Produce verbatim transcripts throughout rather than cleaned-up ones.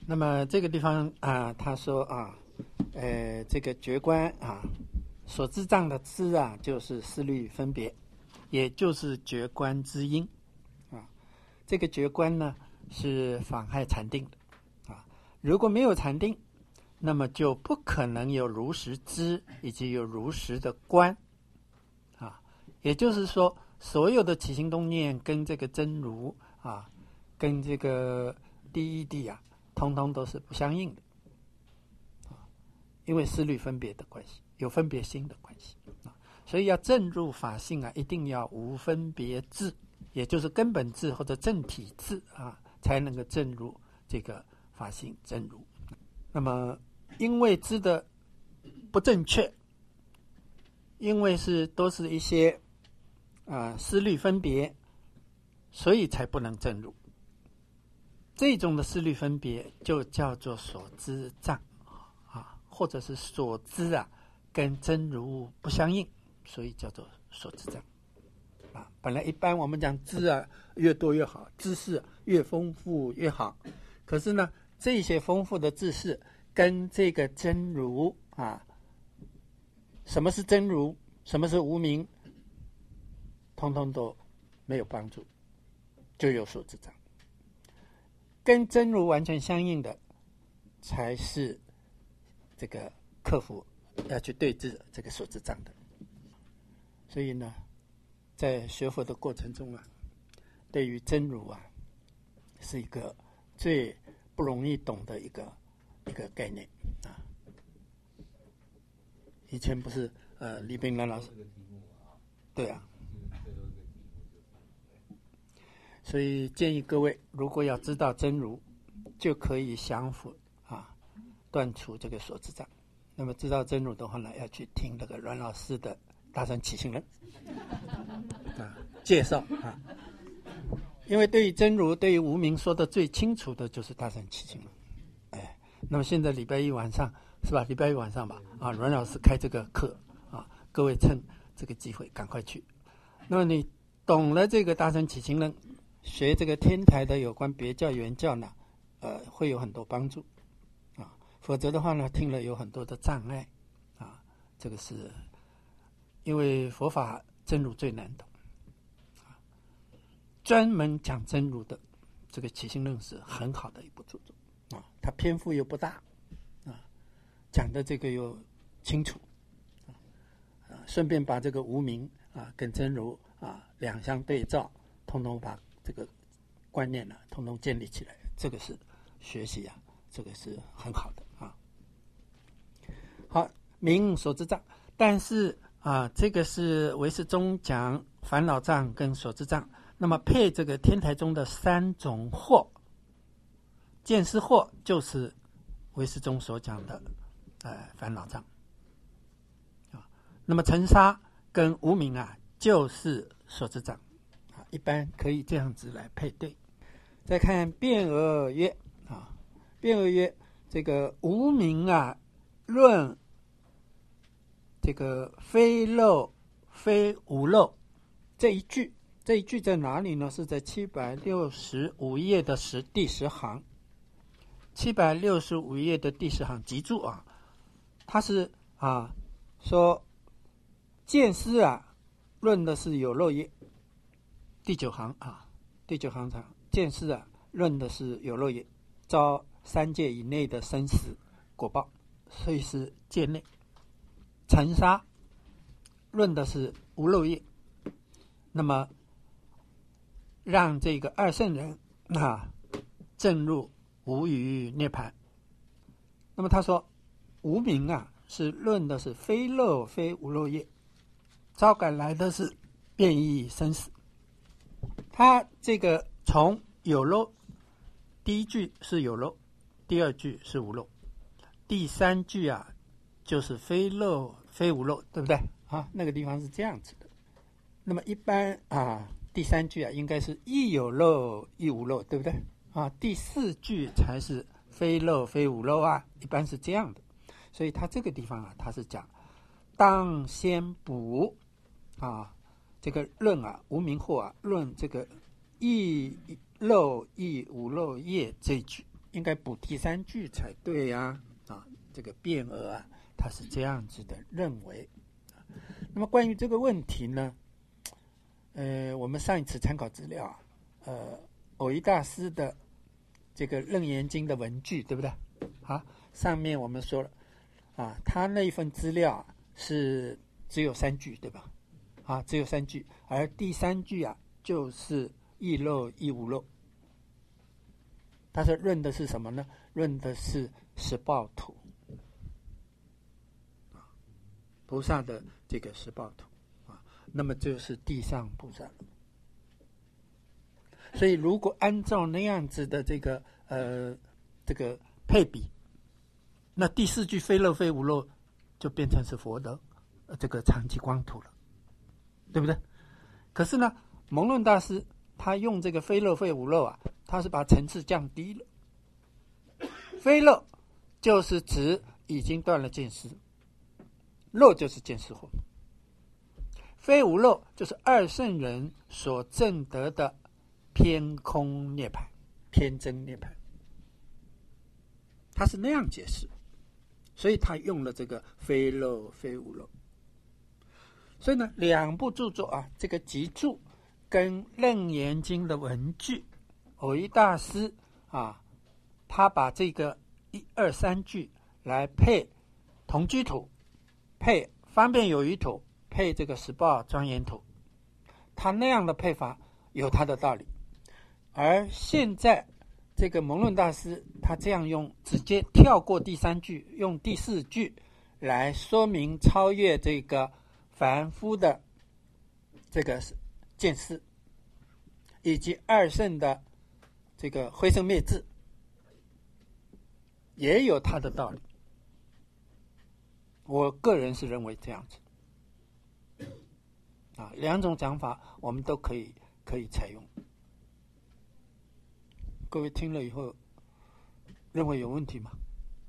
那么这个地方啊，他说啊，呃，这个觉观啊，所知障的知啊，就是思虑分别，也就是觉观之因啊。这个觉观呢是妨害禅定的啊。如果没有禅定，那么就不可能有如实知以及有如实的观啊。也就是说，所有的起心动念跟这个真如啊，跟这个第一谛啊，通通都是不相应的啊，因为思虑分别的关系，有分别心的关系啊，所以要证入法性啊，一定要无分别智，也就是根本智或者正体智啊，才能够证入这个法性真如。那么，因为知的不正确，因为是都是一些啊、呃、思虑分别，所以才不能证入。这种的思虑分别就叫做所知障啊，或者是所知啊跟真如不相应，所以叫做所知障啊。本来一般我们讲知啊越多越好，知识越丰富越好，可是呢，这些丰富的知识跟这个真如啊，什么是真如，什么是无明，通通都没有帮助，就有所知障。跟真如完全相应的，才是这个克服要去对治这个所知障的。所以呢，在学佛的过程中啊，对于真如啊，是一个最不容易懂的一个一个概念啊。以前不是呃李炳南老师，对啊。所以建议各位，如果要知道真如，就可以降伏啊，断除这个所知障。那么知道真如的话呢，要去听那个阮老师的《大乘起信论》啊介绍啊。因为对于真如、对于无明说的最清楚的就是《大乘起信论》。哎，那么现在礼拜一晚上是吧？礼拜一晚上吧，啊，阮老师开这个课啊，各位趁这个机会赶快去。那么你懂了这个《大乘起信论》，学这个天台的有关别教原教呢，呃，会有很多帮助啊。否则的话呢，听了有很多的障碍啊。这个是因为佛法真如最难懂啊，专门讲真如的这个起信论是很好的一部著作啊，它篇幅又不大啊，讲的这个又清楚啊，顺便把这个无明啊跟真如啊两相对照，通通把这个观念呢、啊，统统建立起来，这个是学习啊，这个是很好的啊。好，明所知障，但是啊，这个是唯识中讲烦恼障跟所知障，那么配这个天台中的三种惑，见思惑就是唯识中所讲的呃烦恼障啊，那么尘沙跟无明啊，就是所知障。一般可以这样子来配对。再看辩而曰啊，辩而曰这个无明啊，论这个非漏非无漏这一句，这一句在哪里呢？是在七百六十五页的十第十行，七百六十五页的第十行，记住啊，它是啊说见思啊，论的是有漏业。第九行啊，第九行长见思啊，论的是有漏业，遭三界以内的生死果报，所以是界内。尘沙论的是无漏业，那么让这个二圣人啊证入无余涅槃。那么他说无明啊，是论的是非漏非无漏业，招感来的是变异生死。他这个从有漏，第一句是有漏，第二句是无漏，第三句啊就是非漏非无漏，对不对啊？那个地方是这样子的。那么一般啊，第三句啊应该是亦有漏亦无漏，对不对啊？第四句才是非漏非无漏啊，一般是这样的。所以他这个地方啊，他是讲当先补啊。这个论啊，无明惑啊，论这个亦漏亦无漏业这一句应该补第三句才对呀、啊！啊，这个卞额啊，他是这样子的认为。那么关于这个问题呢，呃，我们上一次参考资料啊，呃，藕益大师的这个《楞严经》的文句，对不对？啊，上面我们说了啊，他那一份资料、啊、是只有三句，对吧？啊，只有三句，而第三句啊，就是亦漏亦无漏。他说论的是什么呢？论的是十报图，菩萨的这个十报图啊，那么就是地上菩萨。所以如果按照那样子的这个呃这个配比，那第四句非漏非无漏就变成是佛的、呃、这个长期光图了，对不对？可是呢，蒙论大师他用这个非漏非无漏啊，他是把层次降低了。非漏就是指已经断了见思，漏就是见思惑。非无漏就是二圣人所证得的偏空涅槃、偏真涅槃，他是那样解释，所以他用了这个非漏非无漏。所以呢，两部著作啊，这个集注跟《楞严经》的文句，藕益大师啊，他把这个一二三句来配同居图，配方便有余图，配这个十报庄严图，他那样的配法有他的道理。而现在这个蒙论大师他这样用，直接跳过第三句，用第四句来说明超越这个凡夫的这个见思，以及二圣的这个灰生灭智，也有他的道理。我个人是认为这样子啊，两种讲法我们都可以可以采用。各位听了以后认为有问题吗？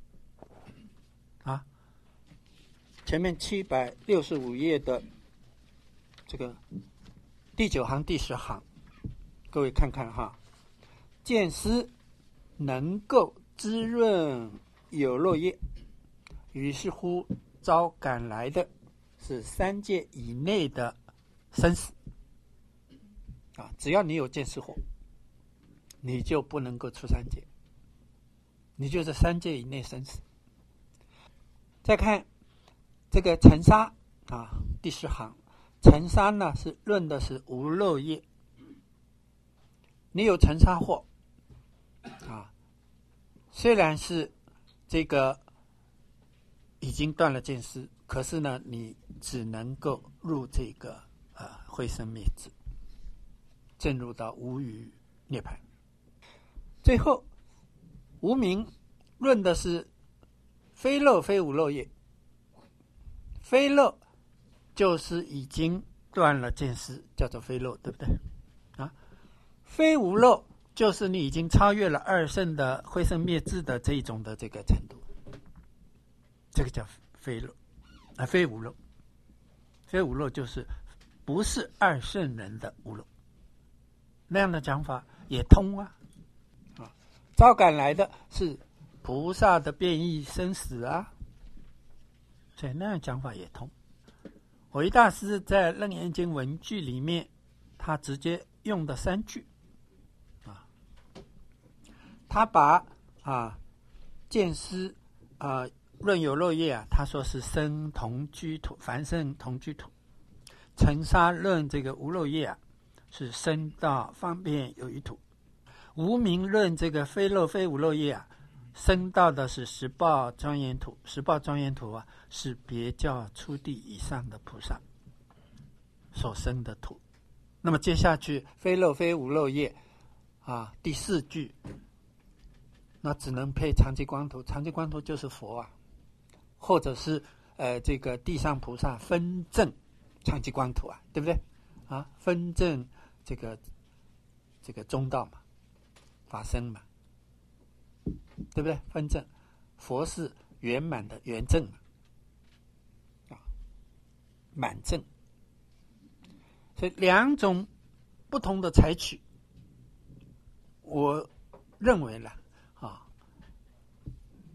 啊，前面七百六十五页的这个第九行第十行，各位看看哈，见思能够滋润有漏业，于是乎招赶来的是三界以内的生死啊！只要你有见思惑，你就不能够出三界，你就是三界以内生死。再看这个尘沙啊，第十行，尘沙呢是论的是无漏业。你有尘沙惑啊，虽然是这个已经断了见思，可是呢，你只能够入这个呃灰生灭智，进入到无余涅槃。最后，无明论的是非漏非无漏业。非漏就是已经断了见思，叫做非漏，对不对？啊，非无漏就是你已经超越了二圣的灰生灭智的这一种的这个程度，这个叫非漏啊，非无漏。非无漏就是不是二圣人的无漏，那样的讲法也通啊。啊，招赶来的是菩萨的变异生死啊，所以那样讲法也通。藕益大师在《楞严经》文句里面，他直接用的三句啊，他把啊见思啊论有漏业啊，他说是生同居土，凡生同居土。尘沙论这个无漏业啊，是生到方便有余土。无明论这个非漏非无漏业啊，生到的是十报庄严土。十报庄严土啊，是别教初地以上的菩萨所生的土。那么接下去非漏非无漏业啊，第四句那只能配长期光图。长期光图就是佛啊，或者是呃这个地上菩萨分证长期光图啊，对不对啊？分证这个这个中道嘛，法身嘛，对不对？分证佛是圆满的圆证啊，满证。所以两种不同的采取，我认为呢啊，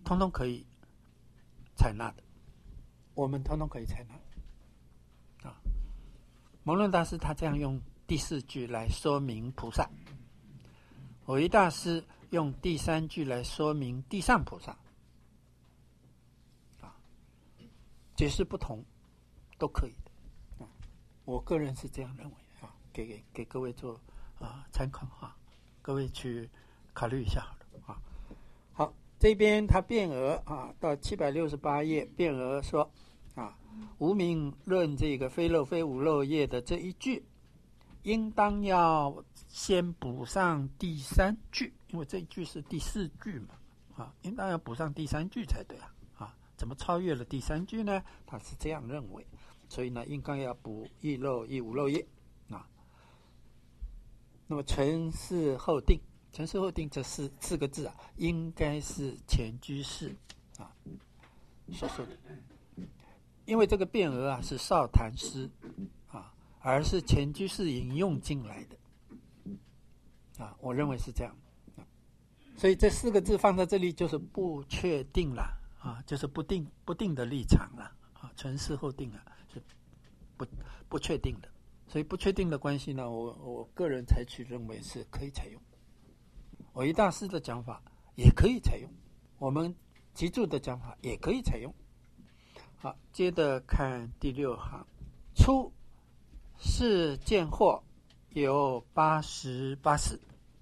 通通可以采纳的，我们通通可以采纳啊。蒙论大师他这样用第四句来说明菩萨，蕅益大师用第三句来说明地上菩萨，啊，解释不同都可以的，啊，我个人是这样认为啊，给给给各位做啊参考啊，各位去考虑一下好了啊。好，这边他变额啊，到七百六十八页变额说啊，无明论这个非漏非无漏业的这一句，应当要先补上第三句，因为这一句是第四句嘛，啊，应当要补上第三句才对啊，啊，怎么超越了第三句呢？他是这样认为，所以呢，应当要补亦漏亦无漏业啊。那么存是后定，存是后定这四四个字啊，应该是前居士啊所说的，因为这个变额啊是少坛师啊，而是前居士引用进来的啊，我认为是这样，所以这四个字放在这里就是不确定了啊，就是不定不定的立场了啊，存是后定啊是不不确定的，所以不确定的关系呢，我我个人采取认为是可以采用，蕅益大师的讲法也可以采用，我们集注的讲法也可以采用。好，接着看第六行，初是见惑有八十八识，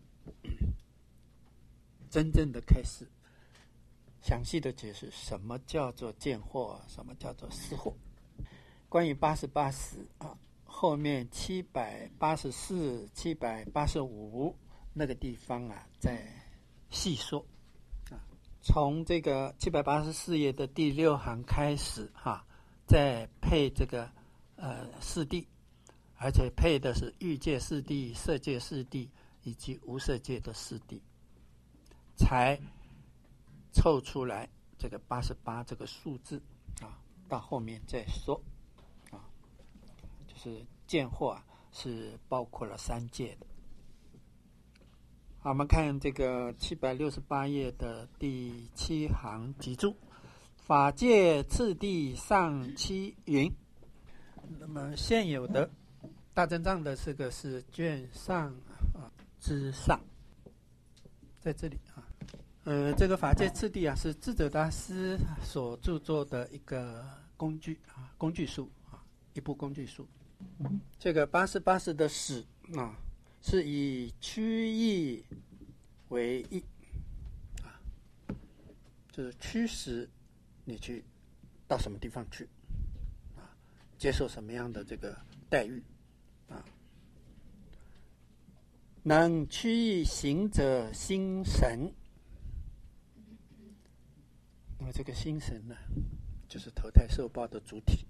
真正的开始详细的解释什么叫做见惑，什么叫做识惑。关于八十八识啊，后面七百八十四、七百八十五那个地方啊，再细说啊。从这个七百八十四页的第六行开始哈、啊，再配这个呃四谛，而且配的是欲界四谛、色界四谛以及无色界的四谛，才凑出来这个八十八这个数字啊。到后面再说啊，就是见惑啊是包括了三界的。好，我们看这个七百六十八页的第七行集注，法界次第上七云。那么现有的大正藏的这个是卷上啊之上，在这里啊，呃，这个法界次第啊是智者大师所著作的一个工具啊，工具书啊，一部工具书。这个八十八识的识啊，是以区域为义啊，就是驱使你去到什么地方去啊，接受什么样的这个待遇啊。能区域行者心神，那么这个心神呢，就是投胎受报的主体。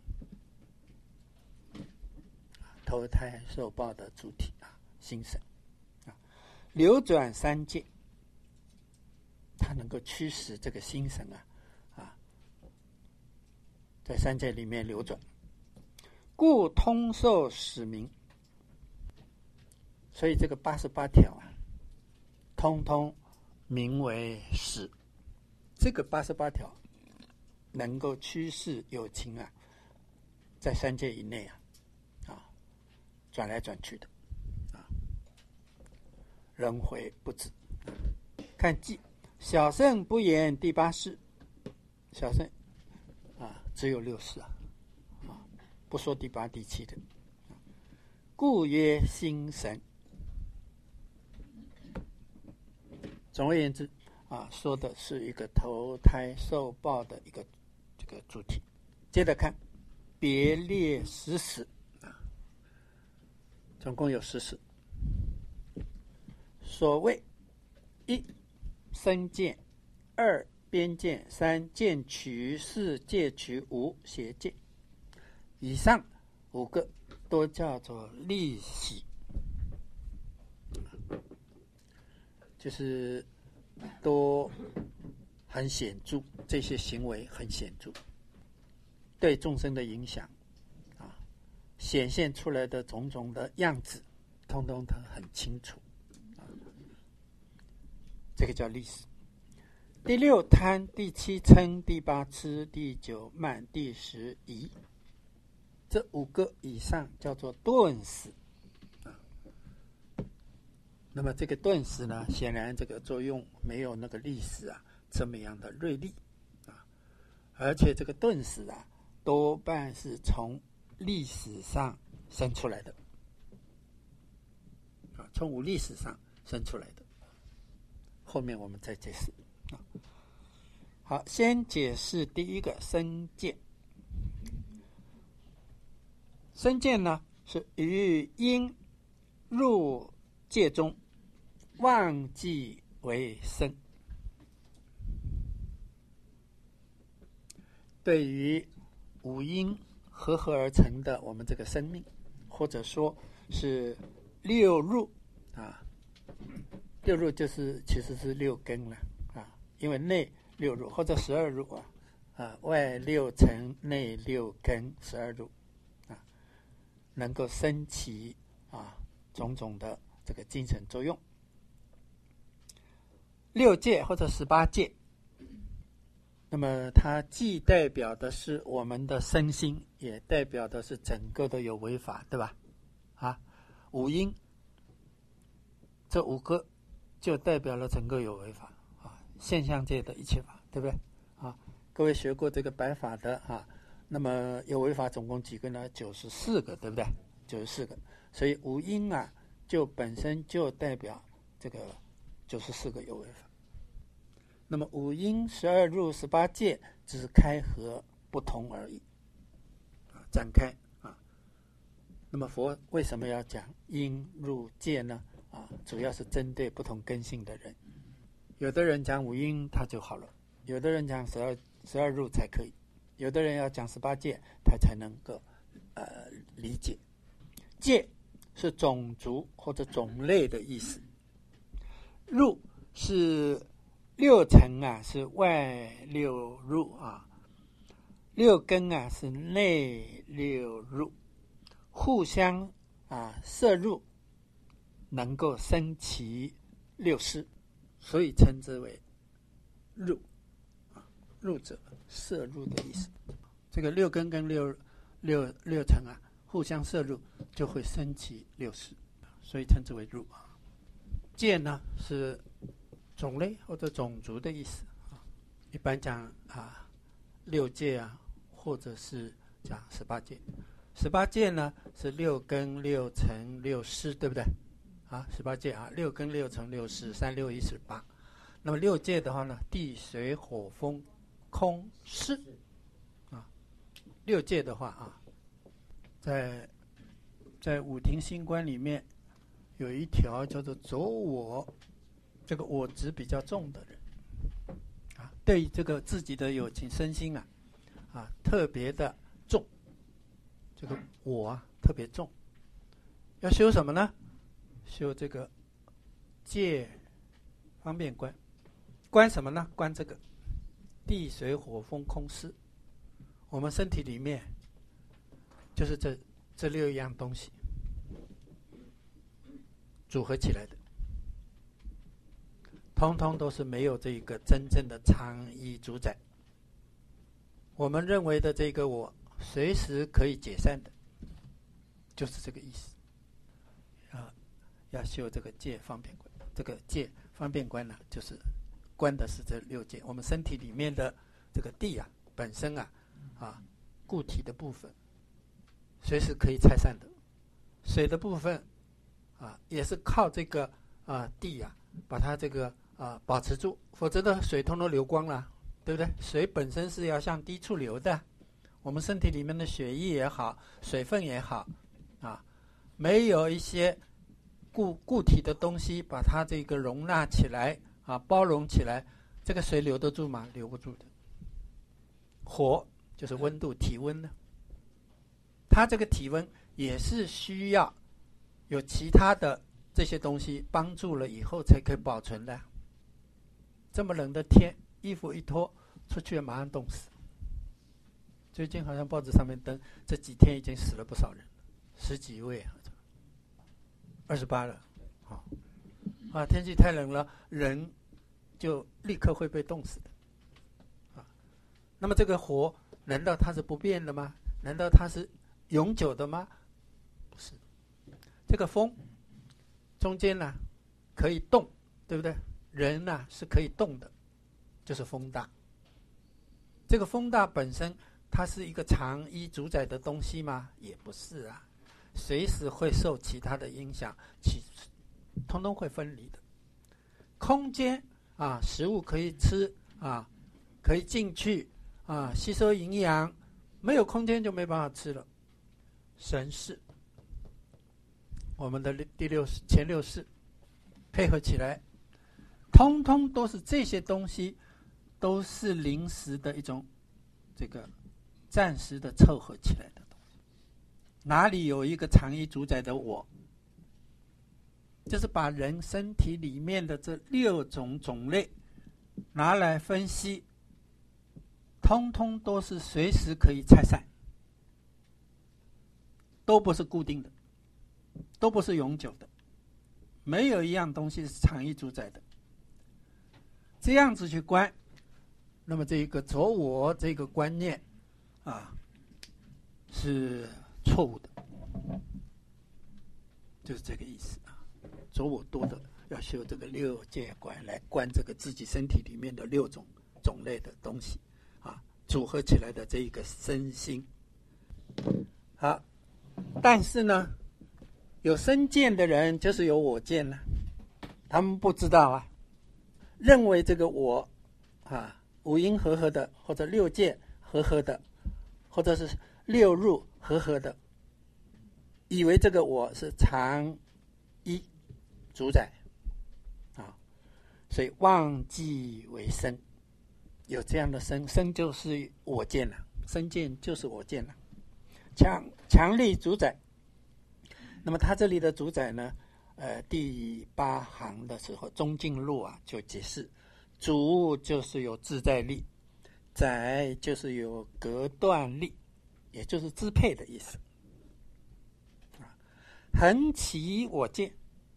投胎受报的主体啊，心神啊，流转三界，它能够驱使这个心神啊啊，在三界里面流转，故通受使名。所以这个八十八条啊，通通名为使。这个八十八条能够驱使有情啊，在三界以内啊。转来转去的啊，轮回不止。看记，小乘不言第八识，小乘啊只有六识啊，啊不说第八、第七的，故曰心神。总而言之啊，说的是一个投胎受报的一个这个主体。接着看别列十识。总共有十识。所谓一身见，二边见，三见取，四戒取，五邪见。以上五个都叫做利喜，就是都很显著，这些行为很显著，对众生的影响显现出来的种种的样子，通通都很清楚，这个叫历史。 第六贪，第七嗔，第八痴，第九慢，第十疑，这五个以上叫做顿死。那么这个顿死呢，显然这个作用没有那个历史啊这么样的锐利啊，而且这个顿死啊，多半是从历史上生出来的啊，从无历史上生出来的。后面我们再解释啊。好，先解释第一个身见。身见呢，是于因入界中忘记为身。对于五阴合合而成的我们这个生命，或者说是六入啊，六入就是其实是六根了啊，因为内六入或者十二入啊，啊外六尘内六根十二入啊，能够生起啊种种的这个精神作用。六界或者十八界，那么它既代表的是我们的身心，也代表的是整个的有为法，对吧？啊，五阴这五个就代表了整个有为法啊，现象界的一切法，对不对？啊，各位学过这个白法的啊，那么有为法总共几个呢？九十四个，对不对？九十四个，所以五阴啊，就本身就代表这个九十四个有为法。那么五阴、十二入、十八界，只是开合不同而已，啊，展开啊。那么佛为什么要讲阴入界呢？啊，主要是针对不同根性的人。有的人讲五阴他就好了，有的人讲十二十二入才可以，有的人要讲十八界，他才能够呃理解。界是种族或者种类的意思，入是六尘啊，是外六入啊，六根啊是内六入，互相啊摄入，能够生起六识，所以称之为入啊，入者摄入的意思。这个六根跟六六六尘啊，互相摄入，就会生起六识，所以称之为入啊。界呢是种类或者种族的意思啊，一般讲啊六界啊，或者是讲十八界。十八界呢是六根、六尘、六识，对不对？啊，十八界啊，六根、六尘、六识，三六一十八。那么六界的话呢，地水火风空湿啊。六界的话啊，在在五庭星官里面有一条叫做走我。这个我执比较重的人啊，对这个自己的有情身心啊啊特别的重，这个我啊特别重，要修什么呢？修这个界方便观，观什么呢？观这个地水火风空湿，我们身体里面就是这这六样东西组合起来的。通通都是没有这个真正的常依主宰，我们认为的这个我随时可以解散的，就是这个意思啊。要修这个界方便观，这个界方便观呢，就是观的是这六界。我们身体里面的这个地啊，本身啊啊固体的部分随时可以拆散的，水的部分啊也是靠这个啊地啊把它这个啊，保持住，否则的水通通流光了，对不对？水本身是要向低处流的，我们身体里面的血液也好，水分也好，啊，没有一些固固体的东西把它这个容纳起来啊，包容起来，这个水流得住吗？留不住的。火就是温度，体温呢，它这个体温也是需要有其他的这些东西帮助了以后才可以保存的。这么冷的天，衣服一脱出去马上冻死。最近好像报纸上面登，这几天已经死了不少人，十几位啊，二十八了。好啊，天气太冷了，人就立刻会被冻死的啊。那么这个火难道它是不变的吗？难道它是永久的吗？不是。这个风中间呢、啊、可以动，对不对？人呢、啊、是可以动的，就是风大。这个风大本身它是一个常依主宰的东西吗？也不是啊，随时会受其他的影响，其通通会分离的。空间啊，食物可以吃啊，可以进去啊，吸收营养，没有空间就没办法吃了。神识，我们的第六识、前六识配合起来，通通都是这些东西，都是临时的一种这个暂时的凑合起来的东西。哪里有一个常依主宰的我？就是把人身体里面的这六种种类拿来分析，通通都是随时可以拆散，都不是固定的，都不是永久的，没有一样东西是常依主宰的。这样子去观，那么这个着我这个观念啊是错误的，就是这个意思啊。着我多的要修这个六界观来观这个自己身体里面的六种种类的东西啊，组合起来的这一个身心。好，但是呢，有身见的人就是有我见呢、啊，他们不知道啊，认为这个我啊五阴和合的，或者六界和合的，或者是六入和合的，以为这个我是常依主宰啊，所以忘记为身，有这样的身，身就是我见了，身见就是我见了，强强力主宰。那么他这里的主宰呢，呃，第八行的时候，中进路啊就解释，主就是有自在力，宰就是有隔断力，也就是支配的意思。恒起我见，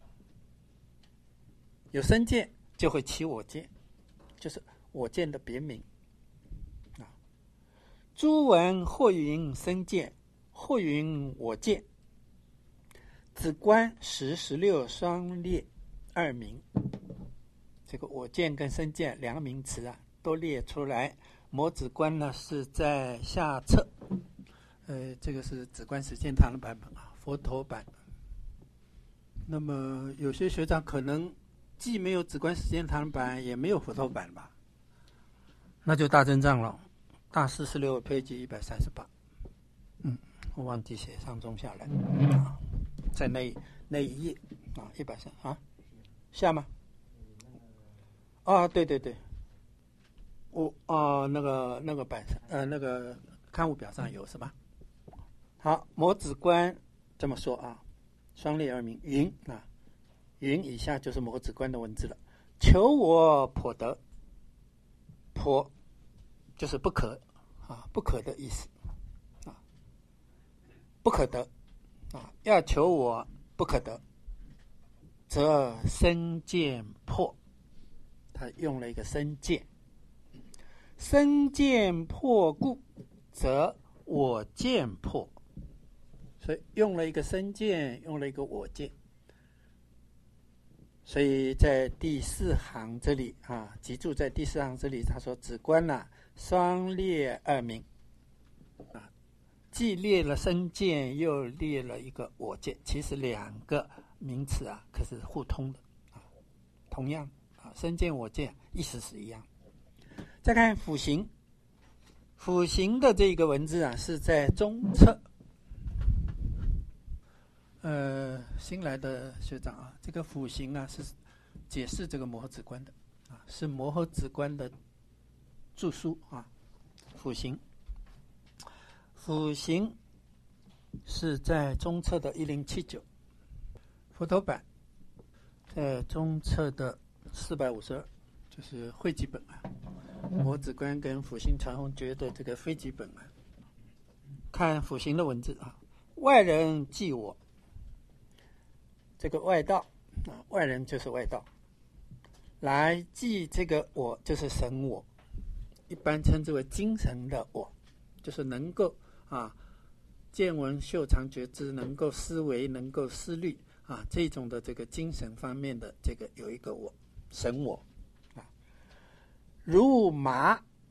有身见就会起我见，就是我见的别名啊。诸闻或云身见，或云我见，只观十十六双列二名。这个我见跟身见两个名词啊，都列出来。摩止观呢是在下册，呃，这个是止观实践堂的版本啊，佛陀版。那么有些学长可能既没有止观实践堂版，也没有佛陀版吧，那就大增账了。大四十六配记一百三十八，嗯，我忘记写上中下来啊，在那那一页啊，一百三啊，下吗？啊，对对对，我啊、呃、那个那个版上呃那个刊物表上有是吧？好，摩止观这么说啊。双列而名云啊，云以下就是摩止观的文字了。求我颇得，颇就是不可啊，不可的意思啊，不可得啊，要求我不可得，则身见破。他用了一个身见，身见破故，则我见破。所以用了一个身见，用了一个我见，所以在第四行这里啊，记住在第四行这里，他说只观了、啊、双列二名啊，既列了身见，又列了一个我见，其实两个名词啊，可是互通的啊，同样啊，身见我见意思是一样。再看辅行，辅行的这个文字啊，是在中册。呃，新来的学长啊，这个辅行啊是解释这个摩诃止观的啊，是摩诃止观的著书啊。辅行，辅行是在中册的一零七九，佛陀版在中册的四百五十二，就是汇集本啊。摩诃止观跟辅行传弘诀的这个汇集本啊，看辅行的文字啊，外人记我。这个外道啊，外人就是外道， 来记这个我，就是神我，一般称之为精神的我，就是能够啊见闻嗅尝觉知，能够思维，能够思虑啊，这种的这个精神方面的这个有一个我，神我啊。如麻，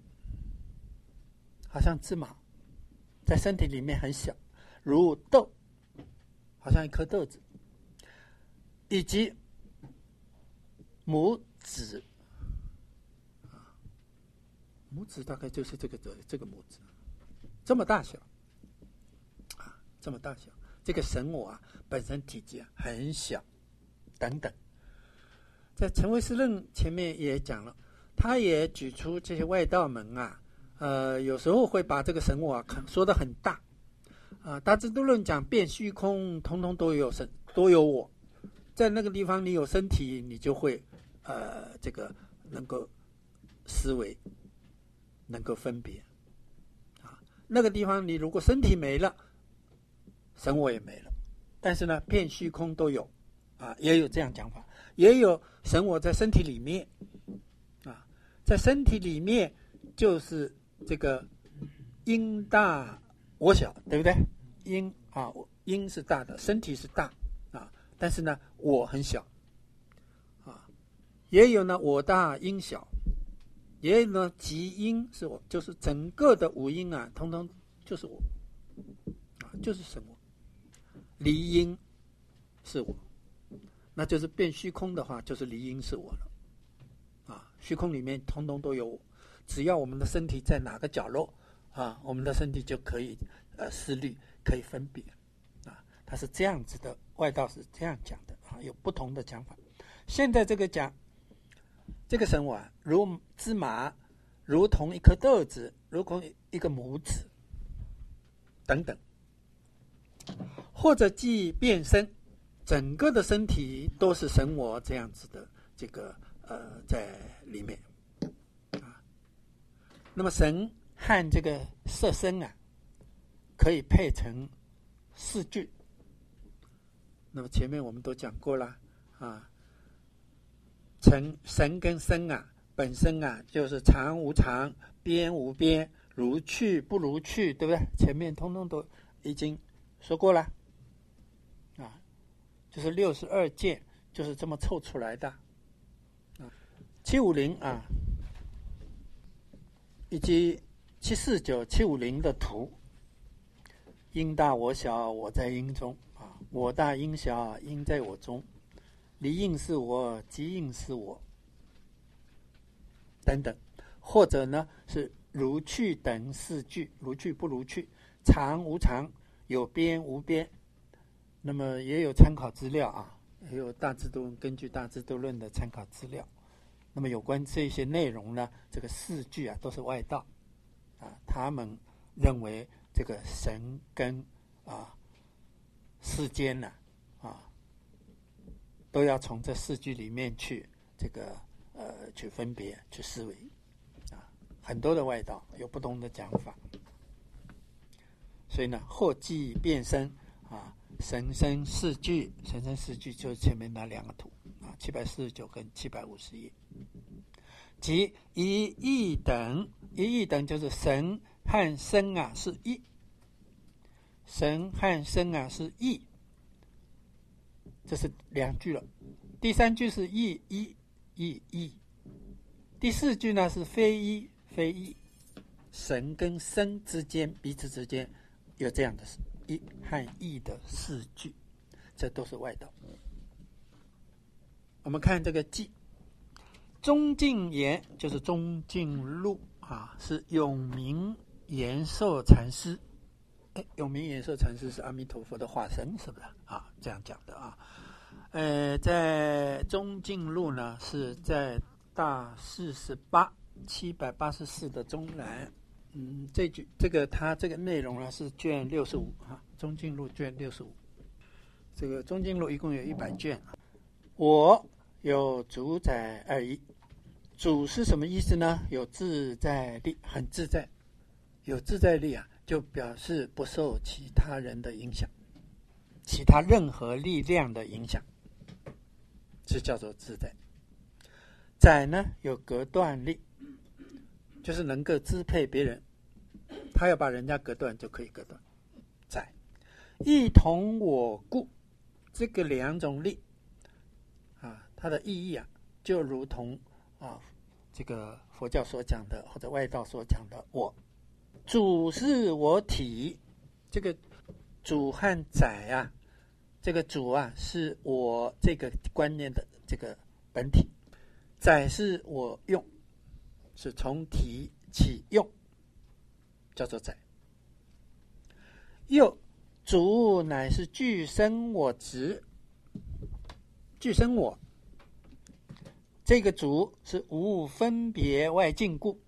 好像芝麻，在身体里面很小；如豆，好像一颗豆子；以及拇指，拇指大概就是这个这个拇指，这么大小。这么大小，这个神我啊，本身体积啊很小，等等。在陈唯识论前面也讲了，他也举出这些外道门啊，呃，有时候会把这个神我啊说得很大啊。大智度论讲遍虚空，通通都有神，都有我，在那个地方你有身体，你就会呃这个能够思维，能够分别啊。那个地方你如果身体没了，神我也没了，但是呢，遍虚空都有，啊，也有这样讲法，也有神我在身体里面，啊，在身体里面就是这个因大我小，对不对？因啊，因是大的，身体是大啊，但是呢，我很小，啊，也有呢我大因小，也有呢极因是我，就是整个的五因啊，通通就是我，啊，就是神我。离因是我，那就是变虚空的话，就是离因是我了啊。虚空里面通通都有我，只要我们的身体在哪个角落啊，我们的身体就可以呃思虑，可以分别啊。它是这样子的，外道是这样讲的啊，有不同的讲法。现在这个讲这个神我啊，如芝麻，如同一颗豆子，如同一个拇指等等。或者即变身，整个的身体都是神我这样子的这个呃在里面啊。那么神和这个色身啊，可以配成四句。那么前面我们都讲过了啊，神神跟身啊，本身啊就是常无常，边无边，如去不如去，对不对？前面通通都已经说过了。啊，就是六十二件就是这么凑出来的啊。七五零啊，以及七四九、七五零的图，因大我小，我在因中啊，我大因小，因在我中，离因是我，即因是我，等等。或者呢是如去等四句，如去不如去，常无常，有边无边。那么也有参考资料啊，也有大智度根据大智度论的参考资料。那么有关这些内容呢，这个四句啊都是外道啊，他们认为这个神跟啊世间呢 啊, 啊都要从这四句里面去这个呃去分别去思维啊，很多的外道有不同的讲法，所以呢，或即变身啊。神生四句，神生四句就是前面那两个图啊，七百四十九跟七百五十页。即一义等，一义等就是神和身啊是一，神和身啊是一，这是两句了。第三句是一一一一，第四句呢是非一非一，神跟身之间彼此之间有这样的事。一和义的四句，这都是外道。我们看这个记，中敬言就是中敬录啊，是永明延寿禅师。哎，永明延寿禅师是阿弥陀佛的化身，是不是啊？这样讲的啊。呃，在中敬录呢，是在大四十八七百八十四的中南。嗯，这句这个它这个内容呢是卷六十五啊，中敬录卷六十五。这个中敬录一共有一百卷。我有主宰二义，主是什么意思呢？有自在力，很自在，有自在力啊，就表示不受其他人的影响，其他任何力量的影响，这叫做自在。 载呢有隔断力，就是能够支配别人，他要把人家隔断就可以隔断。载一同我故，这个两种力啊，它的意义啊，就如同啊这个佛教所讲的，或者外道所讲的我。主是我体，这个主和载啊，这个主啊是我这个观念的这个本体，载是我用，是从体起用，叫做载。又主乃是具生我执，具生我，这个主是无分别外境故，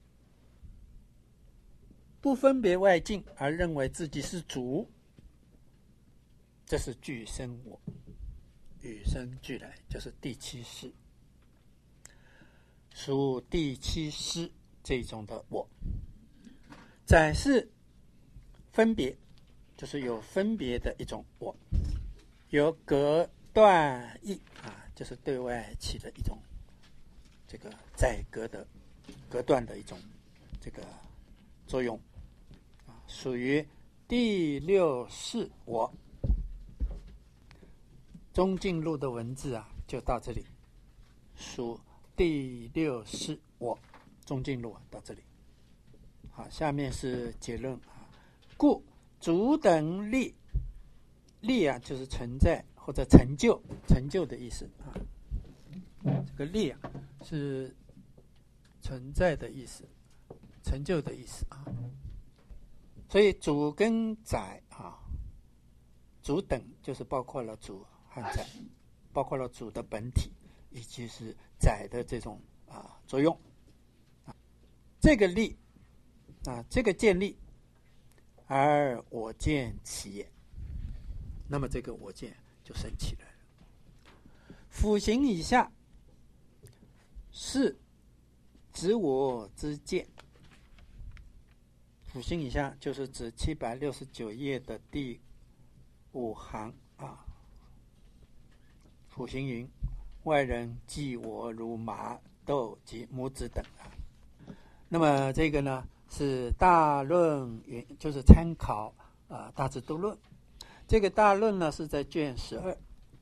不分别外境而认为自己是主，这是具生我，与生俱来，就是第七识，属第七识这种的我。载是分别，就是有分别的一种我，有隔断义啊，就是对外起的一种这个载隔的隔断的一种这个作用啊，属于第六识我。中进路的文字啊，就到这里，属第六识我。中进路啊，到这里。好，下面是结论啊。故主等力，力啊就是存在或者成就，成就的意思啊。这个力啊是存在的意思，成就的意思啊。所以主跟载啊，主等就是包括了主和载，包括了主的本体以及是载的这种啊作用。啊、这个力啊，这个见力，而我见起也，那么这个我见就生起来了。辅行以下是指我之见。辅行以下就是指七百六十九页的第五行啊。辅行云：外人记我如麻豆及拇指等啊。那么这个呢是大论云，就是参考啊大智度论。这个大论呢是在卷十二，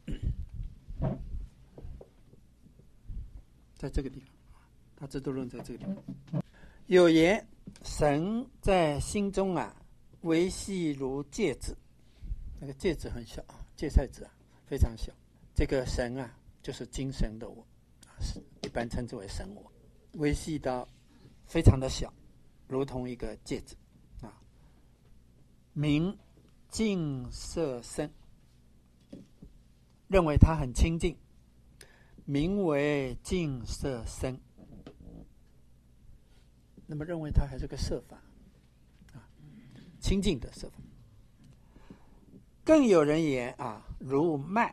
在这个地方，大智度论在这个地方。有言神在心中啊，微细如芥子。那个芥子很小啊，芥菜子啊非常小。这个神啊，就是精神的我，是一般称之为神我，微细到非常的小，如同一个芥子啊。明净色身，认为它很清净，名为净色身。那么认为它还是个色法啊，清净的色法。更有人言啊，如麦；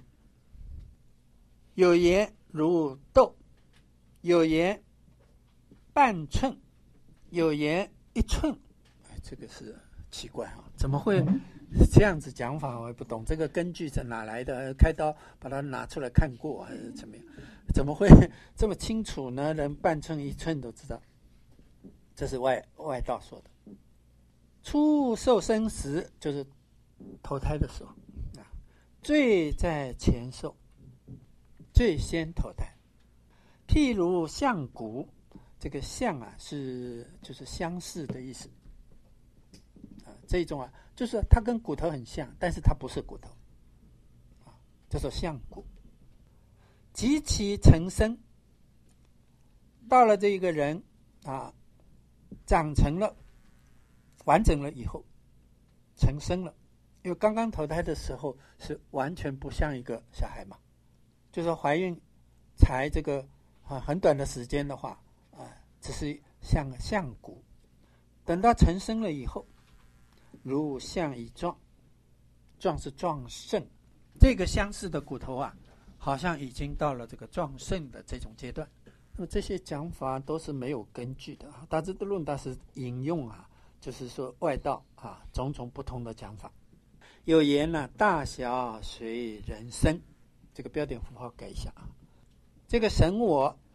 有言如豆；有言半寸；有言一寸。哎，这个是奇怪啊，怎么会这样子讲法？我也不懂，这个根据是哪来的？开刀把它拿出来看过还是怎么样？怎么会这么清楚呢？连半寸一寸都知道。这是外外道说的。初受生时，就是投胎的时候啊，最在前受，最先投胎。譬如相骨，这个相啊是就是相似的意思啊，这种啊就是它跟骨头很像，但是它不是骨头啊，叫做相骨。及其成生，到了这一个人啊。长成了，完整了以后，成生了。因为刚刚投胎的时候是完全不像一个小孩嘛，就是怀孕才这个啊很短的时间的话啊，只是像像骨。等到成生了以后，如象以壮，壮是壮盛，这个相似的骨头啊，好像已经到了这个壮盛的这种阶段。那么这些讲法都是没有根据的。大智度论它是引用啊，就是说外道啊种种不同的讲法。有言呢、啊，大小随人生，这个标点符号改一下啊。这个神我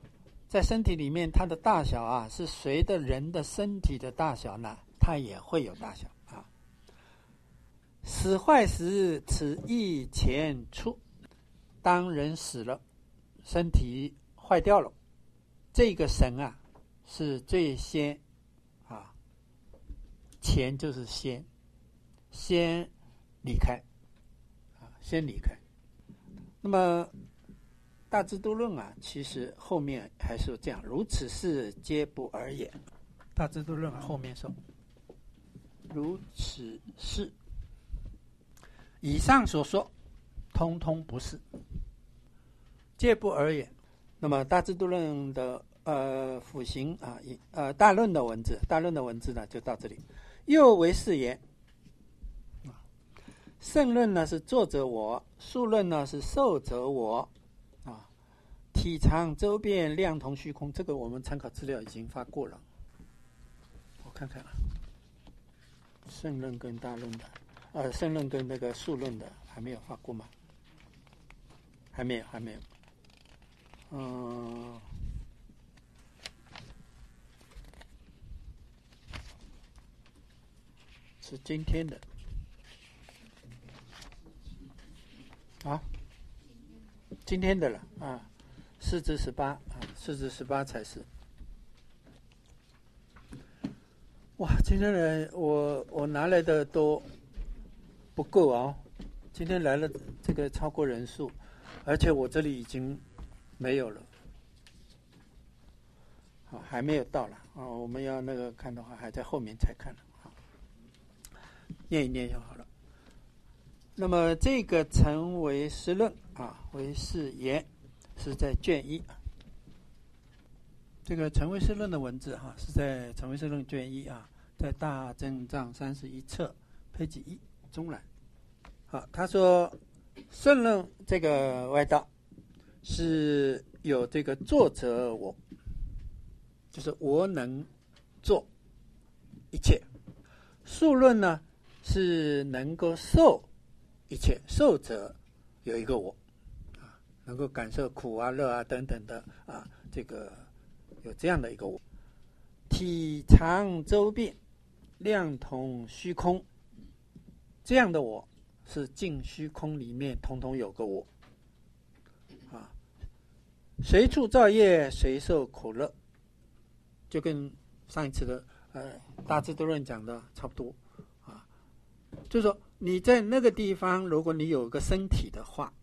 在身体里面，它的大小啊，是随着人的身体的大小呢，它也会有大小啊。死坏时，此意前出。当人死了，身体坏掉了，这个神啊，是最先啊，前就是先，先离开啊，先离开。那么大智度论啊，其实后面还是这样，如此事皆不尔也。大智度论后面说，如此事，以上所说，通通不是，皆不尔也。那么大智度论的呃辅行啊，呃大论的文字，大论的文字呢就到这里。又为是言，圣论呢是作者我，数论呢是受者我啊。体长周遍，量同虚空，这个我们参考资料已经发过了。我看看啊，圣论跟大论的，呃，圣论跟那个数论的还没有发过吗？还没有，还没有。嗯、呃，是今天的啊，今天的了啊。四至十八啊，四至十八才是。哇，今天来我我拿来的都不够啊！今天来了这个超过人数，而且我这里已经没有了，好，还没有到了啊！我们要那个看的话，还在后面才看了啊，念一念就好了。那么这个成为实论啊，为是言。是在卷一，这个成为实论的文字哈、啊，是在成为实论卷一啊，在大正藏三十一册page一中栏。好，他说圣论这个外道是有这个作者我，就是我能做一切。数论呢是能够受一切，受者有一个我。能够感受苦啊、乐啊等等的啊，这个有这样的一个我，体长周遍，量同虚空，这样的我是尽虚空里面统统有个我啊。随处造业，随受苦乐，就跟上一次的呃大智度论讲的差不多啊。就是说你在那个地方，如果你有个身体的话。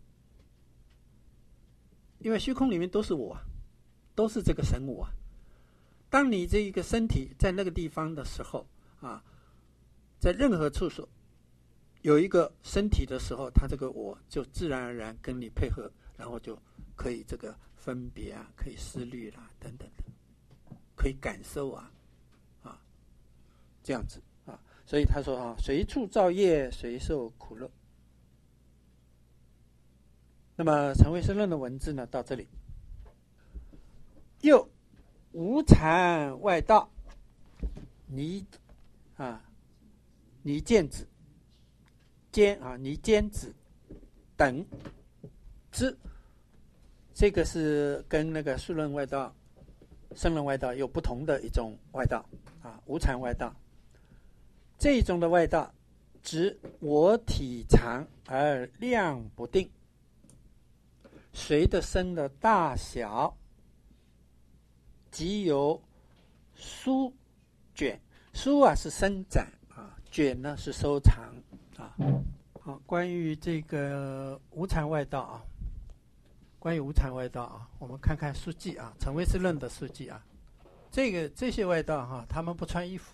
因为虚空里面都是我啊，都是这个神我啊。当你这一个身体在那个地方的时候啊，在任何处所有一个身体的时候，它这个我就自然而然跟你配合，然后就可以这个分别啊，可以思虑啦、啊、等等的，可以感受啊啊这样子啊。所以他说啊，随处造业，随受苦乐。那么成为实论的文字呢，到这里。又无缠外道，泥啊，泥见子，坚啊，泥坚子等之，这个是跟那个数论外道、圣论外道有不同的一种外道啊，无缠外道。这一种的外道，指我体长而量不定。随着身的大小，即有舒卷，舒啊是伸展啊，卷呢是收藏啊。好，关于这个无缠外道啊，关于无缠外道啊，我们看看书记啊，成为实论的书记啊，这个这些外道哈、啊，他们不穿衣服，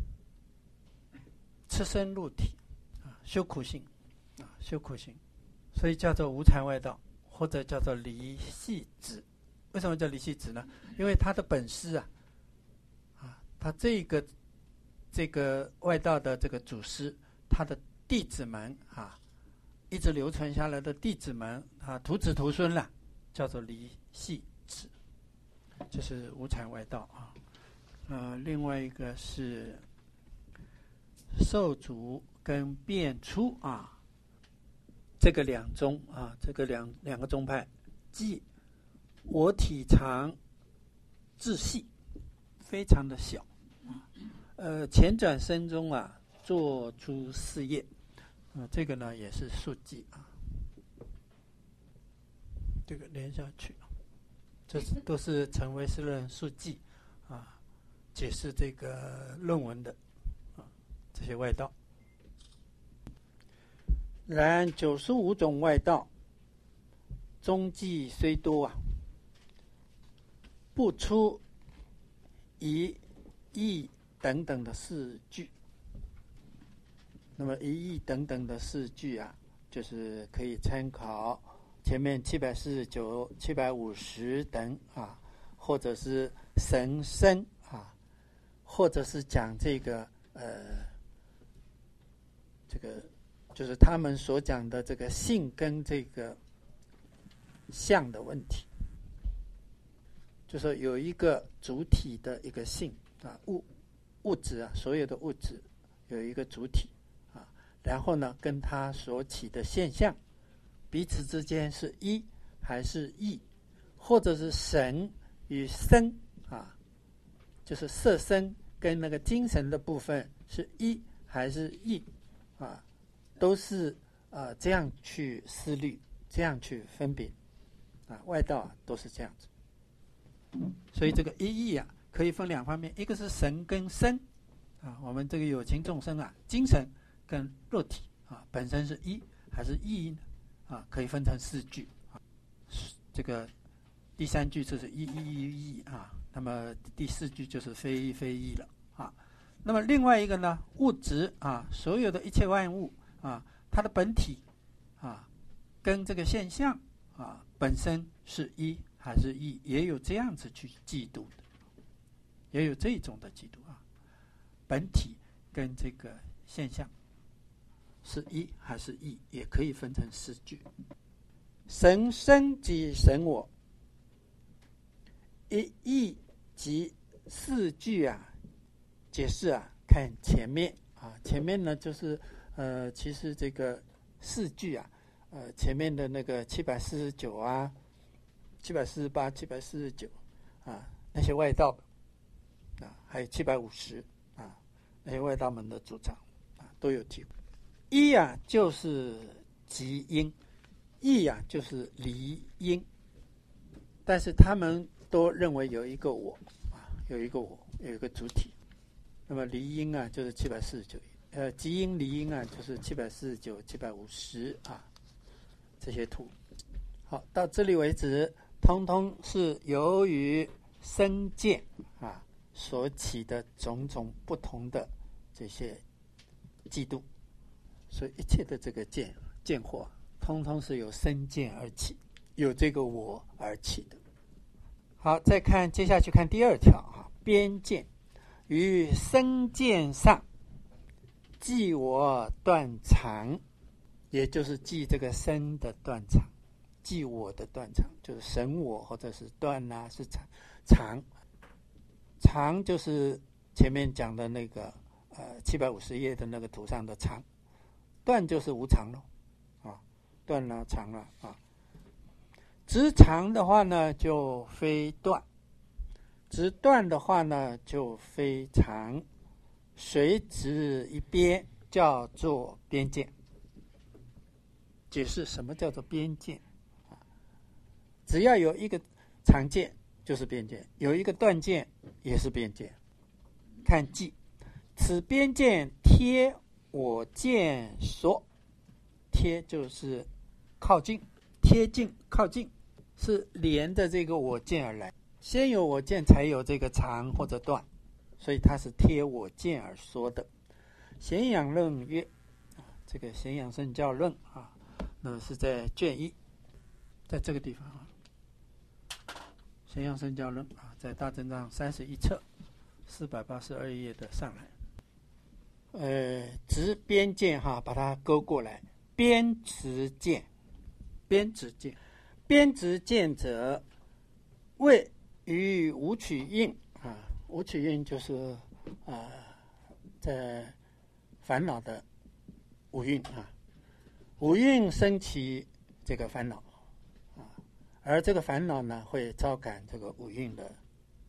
赤身露体啊，修苦行啊，修苦行，所以叫做无缠外道。或者叫做离系子，为什么叫离系子呢？因为他的本师啊，啊，他这个这个外道的这个祖师，他的弟子们啊，一直流传下来的弟子们啊，徒子徒孙了，叫做离系子，这是无缠外道啊。呃，另外一个是受主跟变出啊。这个两宗啊，这个两两个宗派，即我体长字细，非常的小。呃，前转声中啊，做出四叶，啊，这个呢也是竖记啊，这个连下去，这是都是陈维斯论述记啊，解释这个论文的啊这些外道。然九十五种外道，踪迹虽多啊，不出一义等等的四句。那么一义等等的四句啊，就是可以参考前面七百四十九、七百五十等啊，或者是神身啊，或者是讲这个呃，这个就是他们所讲的这个性跟这个相的问题，就说有一个主体的一个性啊，物物质啊，所有的物质有一个主体啊，然后呢，跟它所起的现象彼此之间是一还是异，或者是神与身啊，就是色身跟那个精神的部分是一还是异啊，都是呃这样去思虑，这样去分别啊，外道啊都是这样子。所以这个一义啊，可以分两方面，一个是神跟身啊，我们这个有情众生啊，精神跟肉体啊，本身是一还是异呢？啊，可以分成四句啊。这个第三句就是一一一一啊，那么第四句就是非一非一了啊。那么另外一个呢，物质啊，所有的一切万物啊，它的本体啊，跟这个现象啊本身是一还是异，也有这样子去嫉妒的，也有这种的嫉妒啊。本体跟这个现象是一还是异，也可以分成四句。神身即神我，一义即四句啊，解释啊，看前面啊，前面呢就是呃，其实这个四句啊，呃，前面的那个七百四十九啊。七百四十八、七百四十九啊，那些外道啊，还有七百五十啊，那些外道们的主张啊，都有提过。一啊，就是即因；义啊，就是离因。但是他们都认为有一个我啊，有一个我，有一个主体。那么离因啊，就是七百四十九，呃，即因离因啊，就是七百四十九、七百五十啊，这些图。好，到这里为止。通通是由于身见啊所起的种种不同的这些嫉妒，所以一切的这个见见惑，通通是由身见而起，有这个我而起的。好，再看接下去看第二条啊，边见于身见上，即我断常，也就是即这个身的断常。即我的断常，就是神我或者是断啊，是常常常就是前面讲的那个呃七百五十页的那个图上的常，断就是无常咯啊，断了常了啊。执常的话呢就非断，执断的话呢就非常，随执一边叫做边见。解释什么叫做边见？只要有一个常见就是边见，有一个断见也是边见。看记，此边见贴我见所，贴就是靠近，贴近靠近，是连着这个我见而来。先有我见才有这个常或者断，所以它是贴我见而说的。咸阳论曰，这个咸阳圣教论啊，那么是在卷一，在这个地方啊。咸阳圣教论啊，在大正藏三十一册四百八十二页的上来。呃，执边见哈，把它勾过来。边执见，边执见，边执见者，谓于无取印啊，无取印就是啊，在烦恼的五蕴啊，五蕴生起这个烦恼。而这个烦恼呢，会招感这个五蕴的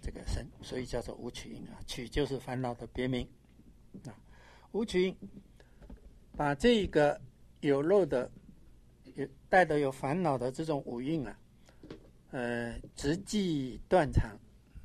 这个身，所以叫做五取因啊。取就是烦恼的别名啊。五取因把这个有漏的、有带的有烦恼的这种五蕴啊，呃，直记断常、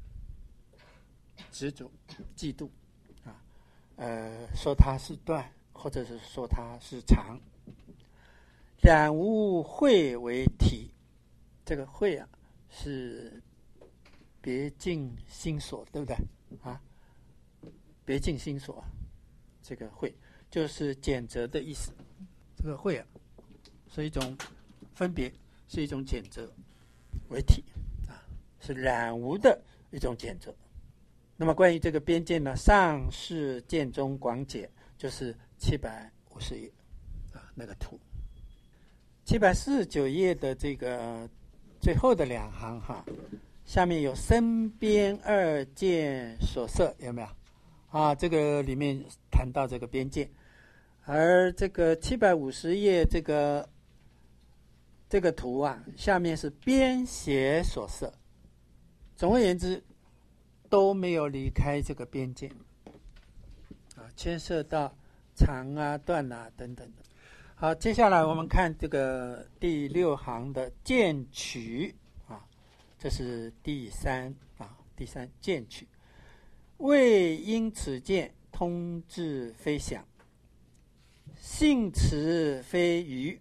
执着、嫉妒啊，呃，说它是断，或者是说它是常。染污秽为体，这个秽啊是别境心所，对不对啊？别境心所，这个秽就是谴责的意思。这个秽啊是一种分别，是一种谴责为体啊，是染污的一种谴责。那么关于这个边界呢，上士见中广解就是七百五十页啊，那个图。七百四十九页的这个最后的两行哈，下面有身边二见所摄，有没有啊？这个里面谈到这个边界，而这个七百五十页这个这个图啊，下面是边邪所摄。总而言之，都没有离开这个边界啊，牵涉到长啊、断啊等等的。好，接下来我们看这个第六行的见取啊，这是第三啊，第三见取，为因此见通志非想，性持非愚，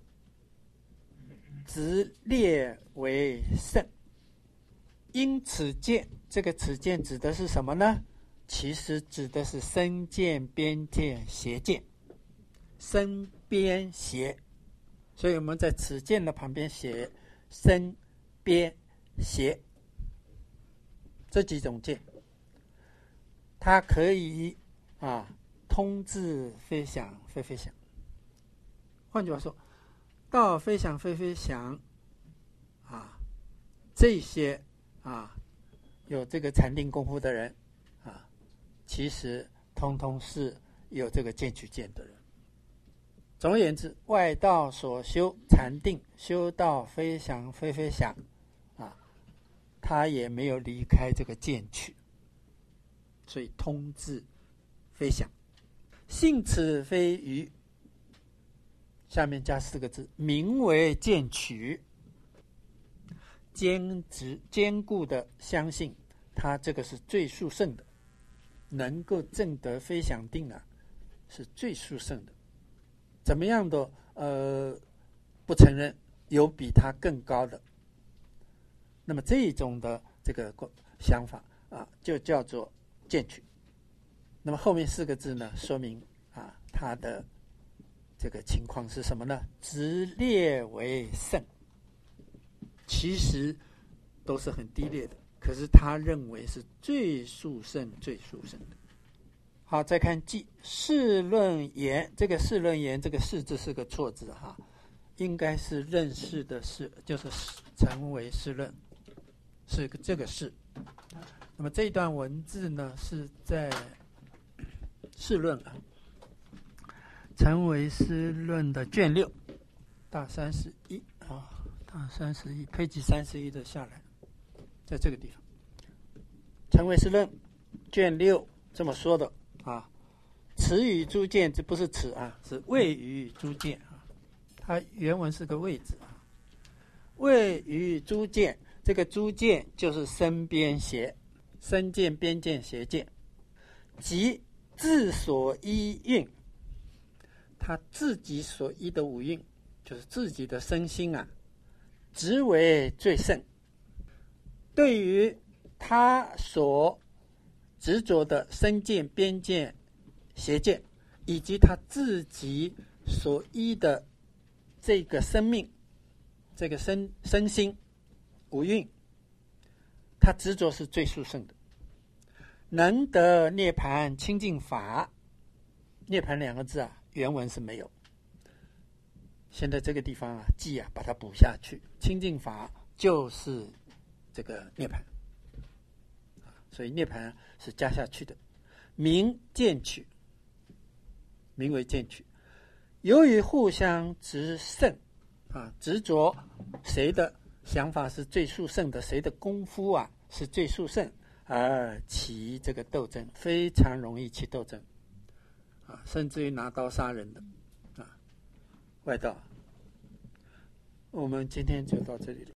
直列为圣。因此见，这个此见指的是什么呢？其实指的是身见、边见、邪见。身边邪，所以我们在此见的旁边写身边邪这几种见，它可以啊通志非想非非想。换句话说，到非想非非想啊，这些啊有这个禅定功夫的人啊，其实通通是有这个见取见的人。总而言之，外道所修禅定，修到非想非非想啊，他也没有离开这个见取，所以通志非想，性持非愚，下面加四个字，名为见取，坚直坚固的相信他这个是最殊胜的，能够证得非想定啊，是最殊胜的。怎么样的呃不承认有比他更高的，那么这种的这个想法啊，就叫做见取。那么后面四个字呢，说明啊他的这个情况是什么呢？直列为圣，其实都是很低劣的，可是他认为是最殊胜、最殊胜的。好，再看记释论言，这个释论言，这个释字是个错字哈，应该是认识的识，就是成为释论，是个这个释。那么这一段文字呢，是在释论啊，成为释论的卷六，大三十一啊，大三十一，page三十一的下来，在这个地方，成为释论卷六这么说的。啊，此与诸见，这不是此啊，是谓与诸见啊。它原文是个谓字啊。谓与诸见，这个诸见就是身边邪，身见、边见、邪见，即自所依蕴，他自己所依的五蕴，就是自己的身心啊，直为最胜。对于他所执着的身见、边见、邪见，以及他自己所依的这个生命、这个身身心五蕴，他执着是最殊胜的，能得涅槃清净法。涅槃两个字啊，原文是没有，现在这个地方啊，记啊，把它补下去。清净法就是这个涅槃。所以涅槃是加下去的，名见取，名为见取。由于互相执胜啊，执着谁的想法是最殊胜的，谁的功夫啊是最殊胜而起这个斗争，非常容易起斗争啊，甚至于拿刀杀人的啊，外道。我们今天就到这里了。